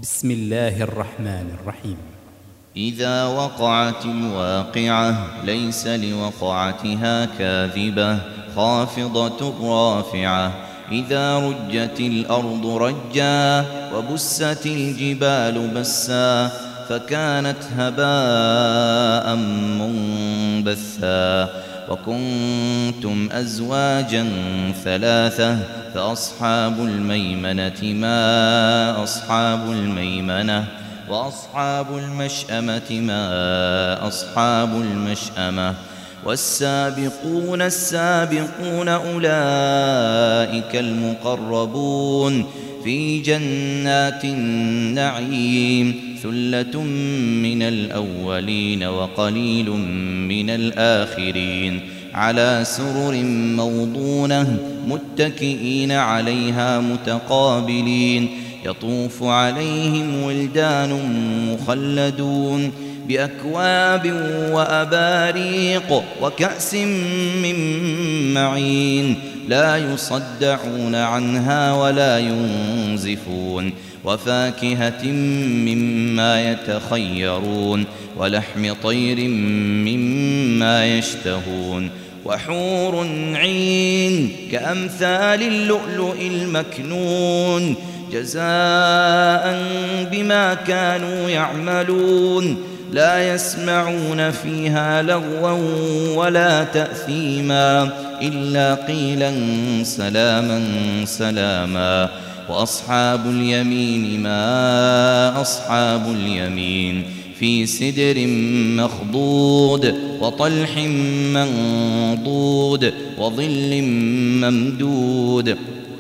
بسم الله الرحمن الرحيم. إذا وقعت الواقعة ليس لوقعتها كاذبة خافضة رافعة. إذا رجت الأرض رجا وبست الجبال بسا فكانت هباء منبثا. وكنتم أزواجا ثلاثة فأصحاب الميمنة ما أصحاب الميمنة وأصحاب المشأمة ما أصحاب المشأمة. والسابقون السابقون أولئك المقربون في جنات النعيم ثلة من الأولين وقليل من الآخرين على سرر موضونة متكئين عليها متقابلين يطوف عليهم ولدان مخلدون بأكواب وأباريق وكأس من معين لا يصدعون عنها ولا ينزفون. وفاكهة مما يتخيرون ولحم طير مما يشتهون. وحور عين كأمثال اللؤلؤ المكنون جزاء بما كانوا يعملون. لا يسمعون فيها لغوا ولا تأثيما إلا قيلا سلاما سلاما. وأصحاب اليمين ما أصحاب اليمين في سدر مخضود وطلح منضود وظل ممدود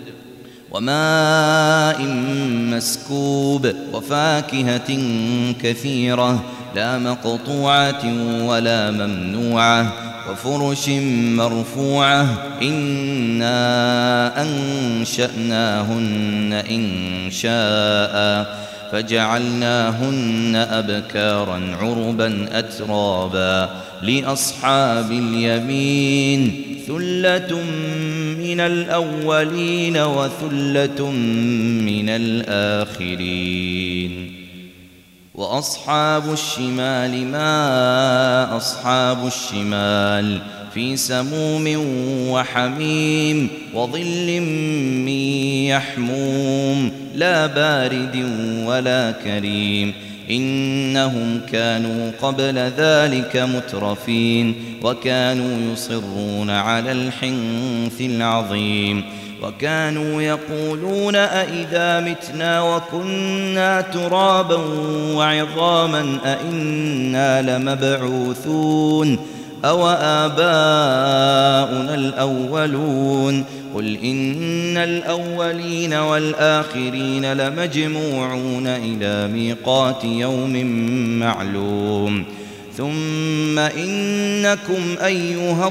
وماء مسكوب وفاكهة كثيرة لا مقطوعة ولا ممنوعة وفرش مرفوعة. إنا أنشأناهن إنشاء فجعلناهن أبكارا عربا أترابا. لأصحاب اليمين ثلة من الأولين وثلة من الآخرين. وأصحاب الشمال ما أصحاب الشمال في سموم وحميم وظل من يحموم لا بارد ولا كريم. إنهم كانوا قبل ذلك مترفين وكانوا يصرون على الحنث العظيم. وكانوا يقولون أئذا متنا وكنا ترابا وعظاما أئنا لمبعوثون أو آباؤنا الأولون. قل إن الأولين والآخرين لمجموعون إلى ميقات يوم معلوم. ثم إنكم أيها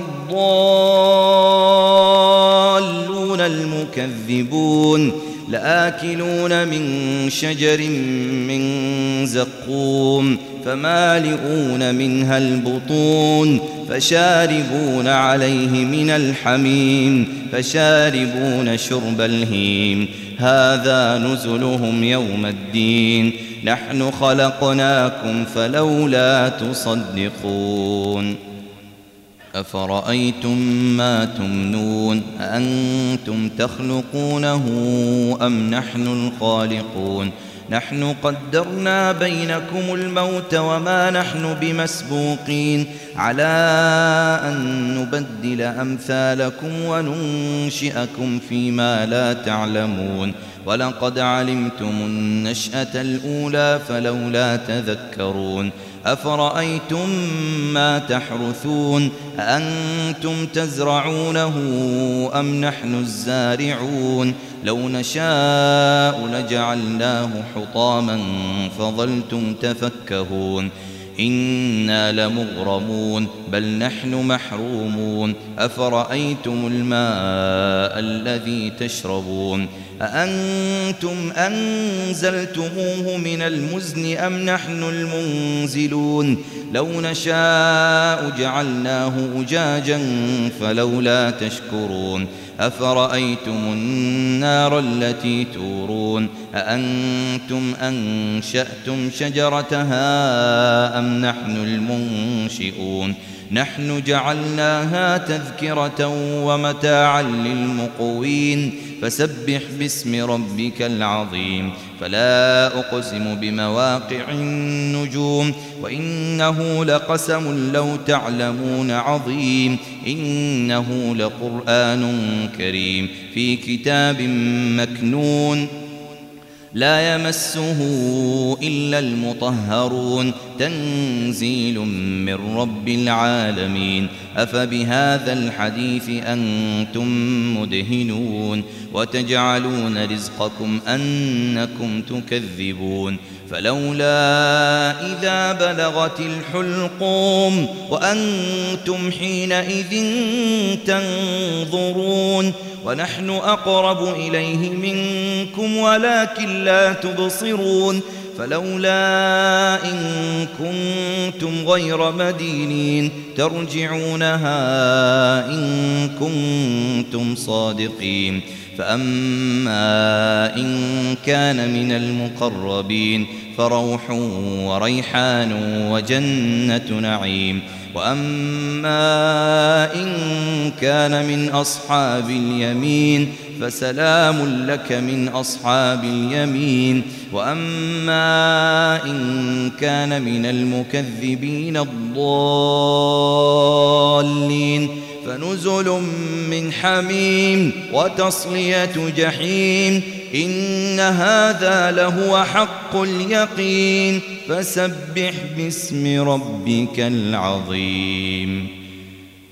الضالون المكذبون لآكلون من شجر من زقوم فمالئون منها البطون فشاربون عليه من الحميم فشاربون شرب الهيم. هذا نزلهم يوم الدين نحن خلقناكم فلولا تصدقون. أفرأيتم ما تمنون أأنتم تخلقونه أم نحن الخالقون. نحن قدرنا بينكم الموت وما نحن بمسبوقين على أن نبدل أمثالكم وننشئكم فيما لا تعلمون. ولقد علمتم النشأة الأولى فلولا تذكرون. أفرأيتم ما تحرثون أأنتم تزرعونه أم نحن الزارعون. لو نشاء لجعلناه حطاما فظلتم تفكهون. إنا لمغرمون بل نحن محرومون. أفرأيتم الماء الذي تشربون أأنتم أنزلتموه من المزن أم نحن المنزلون لو نشاء جعلناه أجاجا فلولا تشكرون أفرأيتم النار التي تورون أأنتم أنشأتم شجرتها أم نحن المنشئون نحن جعلناها تذكرة ومتاعا للمقوين فسبح باسم ربك العظيم فلا أقسم بمواقع النجوم وإنه لقسم لو تعلمون عظيم إنه لقرآن كريم في كتاب مكنون لا يمسه إلا المطهرون تنزيل من رب العالمين أفبهذا الحديث أنتم مدهنون وتجعلون رزقكم أنكم تكذبون فلولا إذا بلغت الحلقوم وأنتم حينئذ تنظرون ونحن أقرب إليه منكم ولكن لا تبصرون فلولا إن كنتم غير مدينين ترجعونها إن كنتم صادقين فأما إن كان من المقربين فروح وريحان وجنة نعيم وأما إن كان من أصحاب اليمين فسلام لك من أصحاب اليمين وأما إن كان من المكذبين الضالين فنزل من حميم وتصلية جحيم إن هذا لهو حق اليقين فسبح باسم ربك العظيم.